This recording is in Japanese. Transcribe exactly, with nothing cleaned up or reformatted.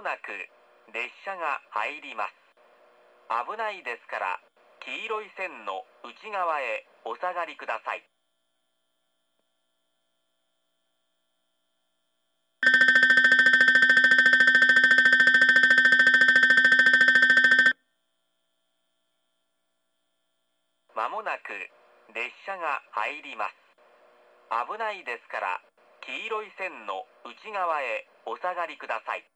なく列車が入ります。危ないですから黄色い線の内側へお下がりください。まもなく列車が入ります。危ないですから黄色い線の内側へお下がりください。